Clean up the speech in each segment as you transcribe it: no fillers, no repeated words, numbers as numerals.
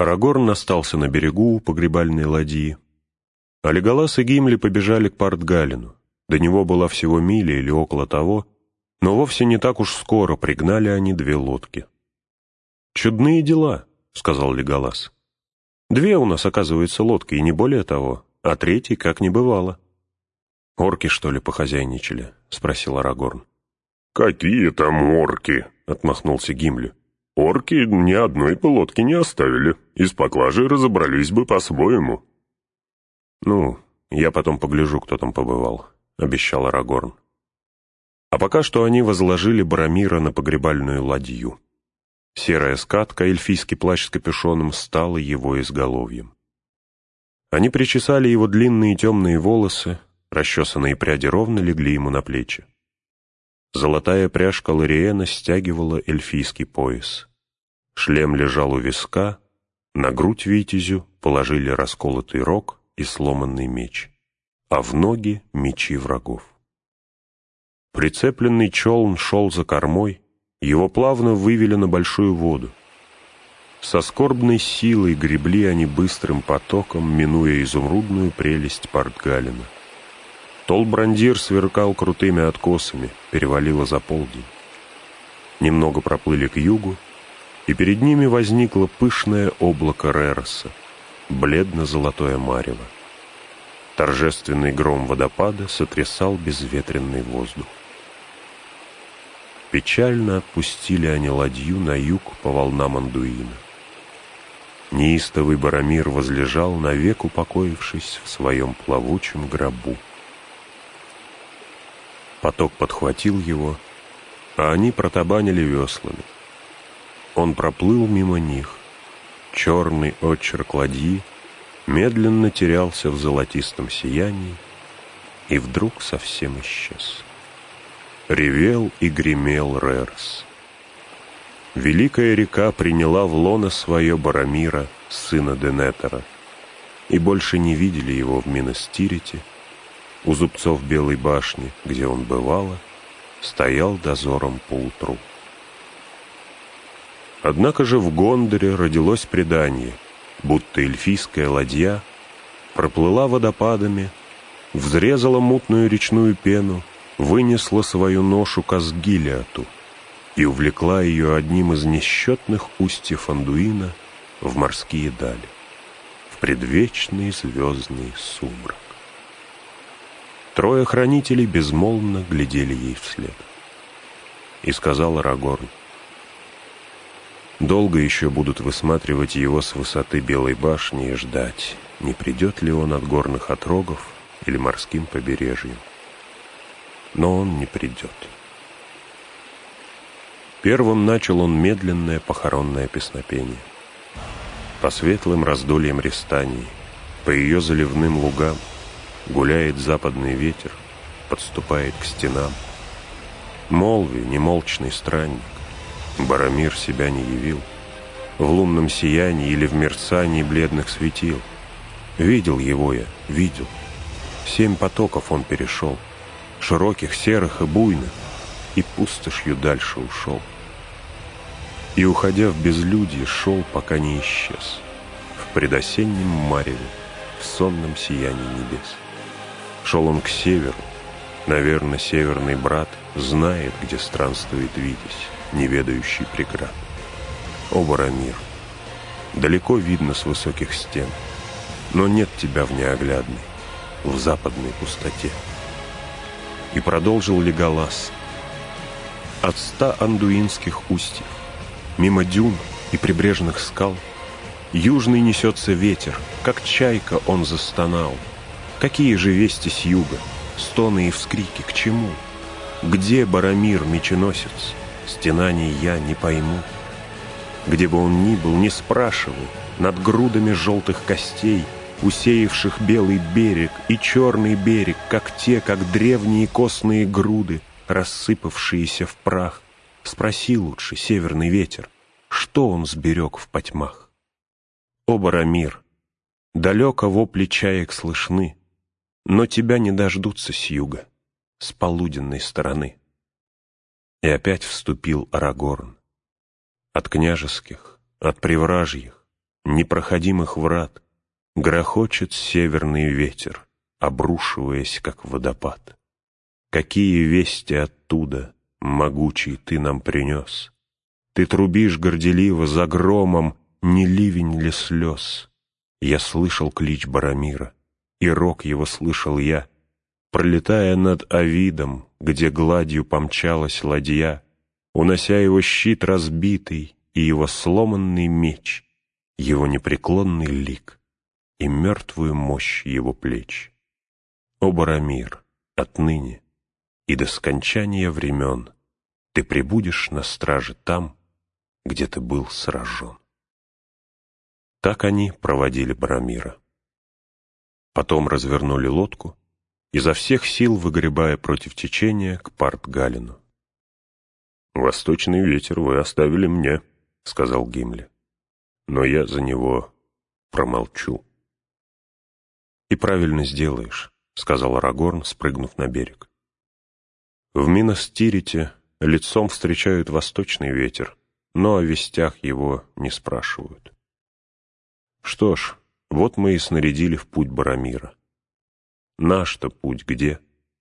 Арагорн остался на берегу у погребальной ладьи, а Леголас и Гимли побежали к Портгалину. До него была всего миля или около того, но вовсе не так уж скоро пригнали они две лодки. «Чудные дела», — сказал Леголас. «Две у нас, оказывается, лодки, и не более того, а третьей как не бывало». «Орки, что ли, похозяйничали?» — спросил Арагорн. «Какие там орки?» — отмахнулся Гимли. «Орки ни одной бы лодки не оставили, и с поклажей разобрались бы по-своему». «Ну, я потом погляжу, кто там побывал», — обещал Арагорн. А пока что они возложили Боромира на погребальную ладью. Серая скатка, эльфийский плащ с капюшоном, стала его изголовьем. Они причесали его длинные темные волосы, расчесанные пряди ровно легли ему на плечи. Золотая пряжка Лориэна стягивала эльфийский пояс. Шлем лежал у виска, на грудь витязю положили расколотый рог и сломанный меч, а в ноги мечи врагов. Прицепленный челн шел за кормой, его плавно вывели на большую воду. Со скорбной силой гребли они быстрым потоком, минуя изумрудную прелесть Портгалина. Толбрандир сверкал крутыми откосами, перевалило за полдень. Немного проплыли к югу, и перед ними возникло пышное облако Рероса, бледно-золотое марево. Торжественный гром водопада сотрясал безветренный воздух. Печально отпустили они ладью на юг по волнам Андуина. Неистовый Боромир возлежал, навек упокоившись в своем плавучем гробу. Поток подхватил его, а они протабанили веслами. Он проплыл мимо них. Черный отчерк ладьи медленно терялся в золотистом сиянии и вдруг совсем исчез. Ревел и гремел Рерос. Великая река приняла в лоно свое Боромира, сына Денетера, и больше не видели его в Минас-Тирите. У зубцов Белой башни, где он бывало, стоял дозором поутру. Однако же в Гондоре родилось предание, будто эльфийская ладья проплыла водопадами, взрезала мутную речную пену, вынесла свою ношу к Асгилиату и увлекла ее одним из несчетных устьев Андуина в морские дали, в предвечный звездный сумрак. Трое хранителей безмолвно глядели ей вслед. И сказал Арагорн: «Долго еще будут высматривать его с высоты Белой башни и ждать, не придет ли он от горных отрогов или морским побережьем. Но он не придет». Первым начал он медленное похоронное песнопение. По светлым раздольям Рестании, по ее заливным лугам гуляет западный ветер, подступает к стенам. Молви, немолчный странник, Боромир себя не явил, в лунном сиянии или в мерцании бледных светил. Видел его я, видел. 7 потоков он перешел, широких, серых и буйных, и пустошью дальше ушел. И, уходя в безлюдье, шел, пока не исчез, в предосеннем мареве, в сонном сиянии небес. Шел он к северу. Наверно, северный брат знает, где странствует Витязь, не ведающий преград. О, Боромир, далеко видно с высоких стен, но нет тебя в неоглядной, в западной пустоте. И продолжил Леголас: от 100 андуинских устьев, мимо дюн и прибрежных скал, южный несется ветер, как чайка он застонал. Какие же вести с юга, стоны и вскрики, к чему? Где Боромир, меченосец? Стенаний я не пойму. Где бы он ни был, не спрашивай, над грудами желтых костей, усеявших белый берег и черный берег, как древние костные груды, рассыпавшиеся в прах. Спроси лучше, северный ветер, что он сберег в потьмах? О, Боромир, далеко вопли чаек слышны, но тебя не дождутся с юга, с полуденной стороны. И опять вступил Арагорн. От княжеских, от привражьих, непроходимых врат грохочет северный ветер, обрушиваясь, как водопад. Какие вести оттуда, могучий, ты нам принес? Ты трубишь горделиво за громом, не ливень ли слез? Я слышал клич Барамира, и рок его слышал я, пролетая над Авидом, где гладью помчалась ладья, унося его щит разбитый и его сломанный меч, его непреклонный лик и мертвую мощь его плеч. О, Барамир, отныне и до скончания времен ты пребудешь на страже там, где ты был сражен. Так они проводили Барамира. Потом развернули лодку, изо всех сил выгребая против течения к Парт-Галину. «Восточный ветер вы оставили мне», — сказал Гимли. «Но я за него промолчу». «И правильно сделаешь», — сказал Арагорн, спрыгнув на берег. «В Минас-Тирите лицом встречают восточный ветер, но о вестях его не спрашивают. Что ж, вот мы и снарядили в путь Барамира. Наш-то путь где?»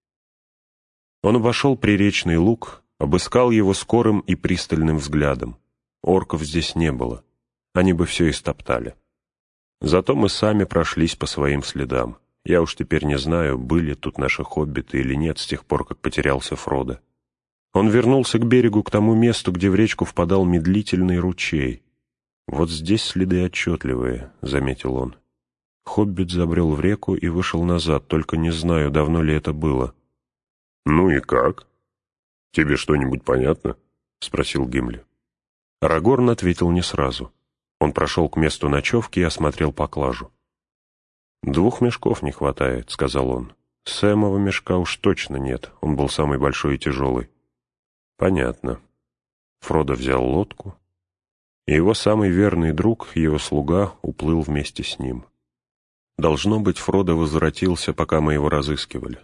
Он обошел приречный луг, обыскал его скорым и пристальным взглядом. Орков здесь не было, они бы все истоптали. Зато мы сами прошлись по своим следам. Я уж теперь не знаю, были тут наши хоббиты или нет с тех пор, как потерялся Фродо. Он вернулся к берегу, к тому месту, где в речку впадал медлительный ручей. «Вот здесь следы отчетливые», — заметил он. Хоббит забрел в реку и вышел назад, только не знаю, давно ли это было. «Ну и как? Тебе что-нибудь понятно?» — спросил Гимли. Арагорн ответил не сразу. Он прошел к месту ночевки и осмотрел поклажу. «2 мешков не хватает», — сказал он. «Сэмова мешка уж точно нет, он был самый большой и тяжелый». «Понятно». Фродо взял лодку, и его самый верный друг, его слуга, уплыл вместе с ним. Должно быть, Фродо возвратился, пока мы его разыскивали.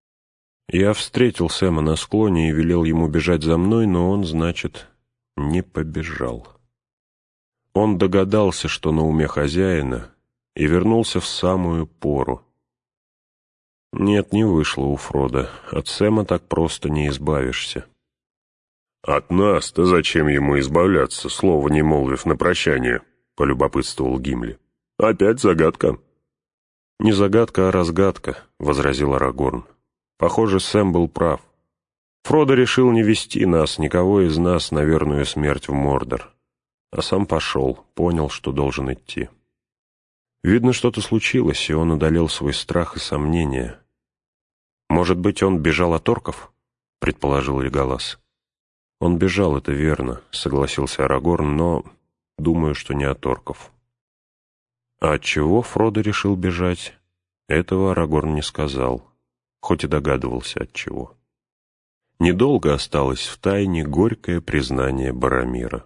Я встретил Сэма на склоне и велел ему бежать за мной, но он, значит, не побежал. Он догадался, что на уме хозяина, и вернулся в самую пору. Нет, не вышло у Фродо. От Сэма так просто не избавишься. «От нас-то зачем ему избавляться, слова не молвив на прощание?» — полюбопытствовал Гимли. «Опять загадка». «Не загадка, а разгадка», — возразил Арагорн. «Похоже, Сэм был прав. Фродо решил не вести нас, никого из нас, на верную смерть в Мордор. А сам пошел, понял, что должен идти. Видно, что-то случилось, и он одолел свой страх и сомнения. Может быть, он бежал от орков?» — предположил Леголас. «Он бежал, это верно», — согласился Арагорн, «но думаю, что не от орков». А от чего Фродо решил бежать, этого Арагорн не сказал, хоть и догадывался от чего. Недолго осталось в тайне горькое признание Барамира.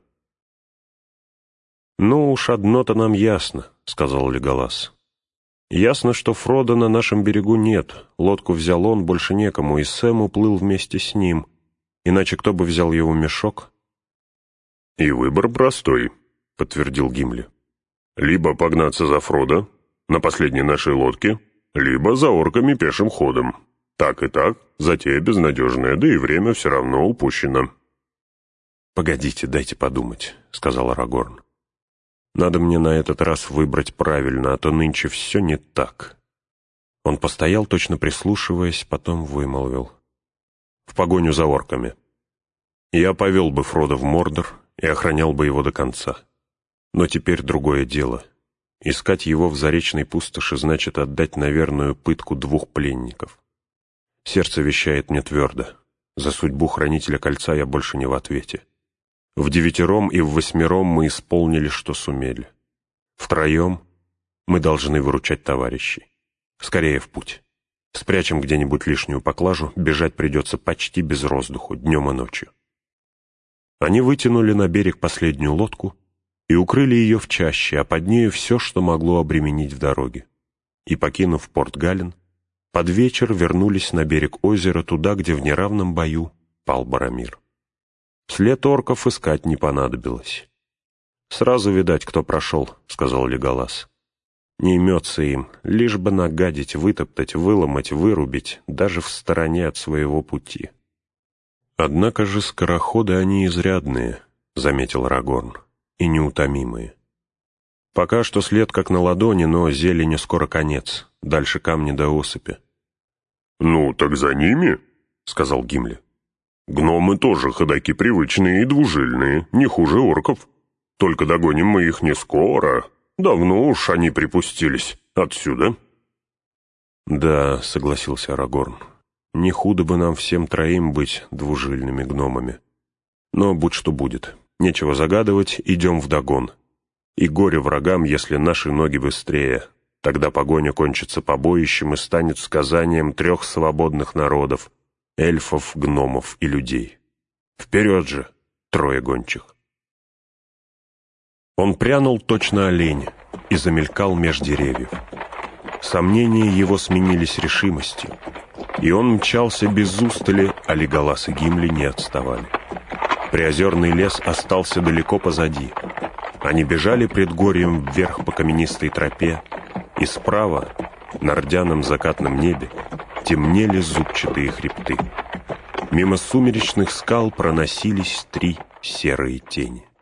«Ну уж одно-то нам ясно», — сказал Леголас. «Ясно, что Фродо на нашем берегу нет, лодку взял он, больше некому, и Сэм уплыл вместе с ним. Иначе кто бы взял его мешок?» «И выбор простой», — подтвердил Гимли. «Либо погнаться за Фродо на последней нашей лодке, либо за орками пешим ходом. Так и так, затея безнадежная, да и время все равно упущено». «Погодите, дайте подумать», — сказал Арагорн. «Надо мне на этот раз выбрать правильно, а то нынче все не так». Он постоял, точно прислушиваясь, потом вымолвил: «В погоню за орками. Я повел бы Фродо в Мордор и охранял бы его до конца. Но теперь другое дело. Искать его в заречной пустоши значит отдать на верную пытку 2 пленников. Сердце вещает мне твердо. За судьбу хранителя кольца я больше не в ответе. В 9 и в 8 мы исполнили, что сумели. Втроем мы должны выручать товарищей. Скорее в путь. Спрячем где-нибудь лишнюю поклажу, бежать придется почти без роздуху, днем и ночью». Они вытянули на берег последнюю лодку и укрыли ее в чаще, а под нею все, что могло обременить в дороге. И, покинув Порт-Галин, под вечер вернулись на берег озера, туда, где в неравном бою пал Барамир. След орков искать не понадобилось. «Сразу видать, кто прошел», — сказал Леголас. «Не имется им, лишь бы нагадить, вытоптать, выломать, вырубить, даже в стороне от своего пути». «Однако же скороходы они изрядные», — заметил Арагорн, — «и неутомимые. Пока что след как на ладони, но зелени скоро конец, дальше камни до осыпи». «Ну, так за ними», — сказал Гимли. «Гномы тоже ходаки привычные и двужильные, не хуже орков. Только догоним мы их не скоро. Давно уж они припустились отсюда». «Да», — согласился Арагорн, — «не худо бы нам всем троим быть двужильными гномами. Но будь что будет, нечего загадывать, идем вдогон. И горе врагам, если наши ноги быстрее. Тогда погоня кончится побоищем и станет сказанием 3 свободных народов — эльфов, гномов и людей. Вперед же, 3 гончих!» Он прянул точно олень и замелькал меж деревьев. Сомнения его сменились решимостью, и он мчался без устали, а Леголас и Гимли не отставали. Приозерный лес остался далеко позади. Они бежали предгорьем вверх по каменистой тропе, и справа, на рдяном закатном небе, темнели зубчатые хребты. Мимо сумеречных скал проносились 3 серые тени.